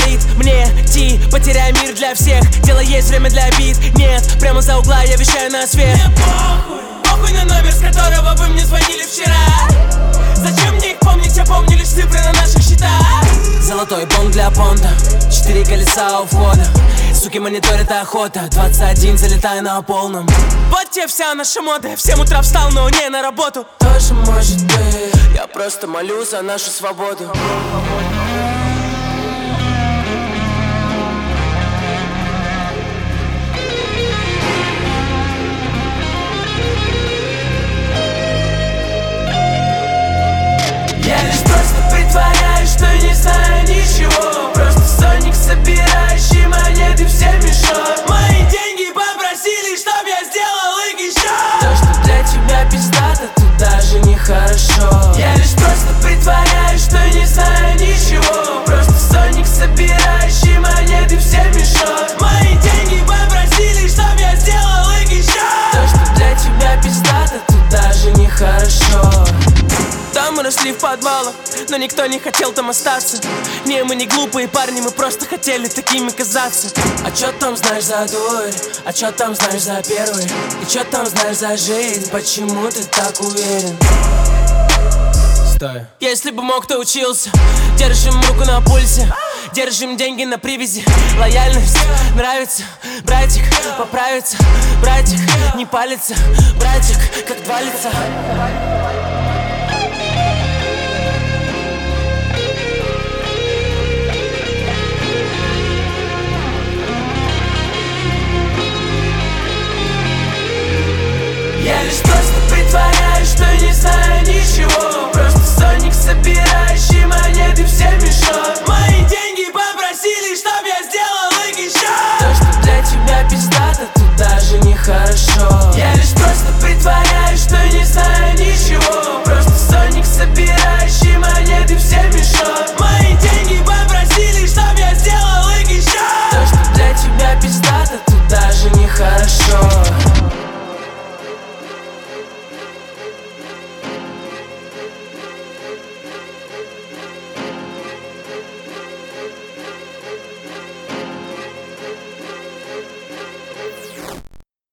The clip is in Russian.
стоит мне идти, потеряй мир для всех. Дело есть, время для обид нет. Прямо за угла я вещаю на свет. Мне похуй, похуй на номер, с которого вы мне звонили вчера. Зачем мне их помнить, я помню лишь цифры на наших счетах. Золотой бонг для понта, 4 колеса у входа. Суки мониторят охота, 21 залетаю на полном. Вот тебе вся наша мода, в 7 утра встал, но не на работу. Тоже может быть, я просто молю за нашу свободу. Я лишь просто притворяюсь, что не знаю ничего. Просто сонник, собирающий монеты в 7 мешок. Мои деньги попросили, чтоб я сделал их еще. То, что для тебя пиздато, тут даже нехорошо. Я лишь просто притворяюсь, что не знаю ничего. Просто сонник, собирающий монеты в 7 мешок. Мои деньги попросили, чтоб я сделал их еще. То, что для тебя пиздато, тут даже нехорошо. Там мы росли в подвалах, но никто не хотел там остаться. Не, мы не глупые парни, мы просто хотели такими казаться. А чё там знаешь за дурь? А чё там знаешь за первый? И чё там знаешь за жизнь? Почему ты так уверен? Стой. Если бы мог, то учился. Держим руку на пульсе, держим деньги на привязи. Лояльность нравится, братик, поправится. Братик, не палится, братик, как два лица.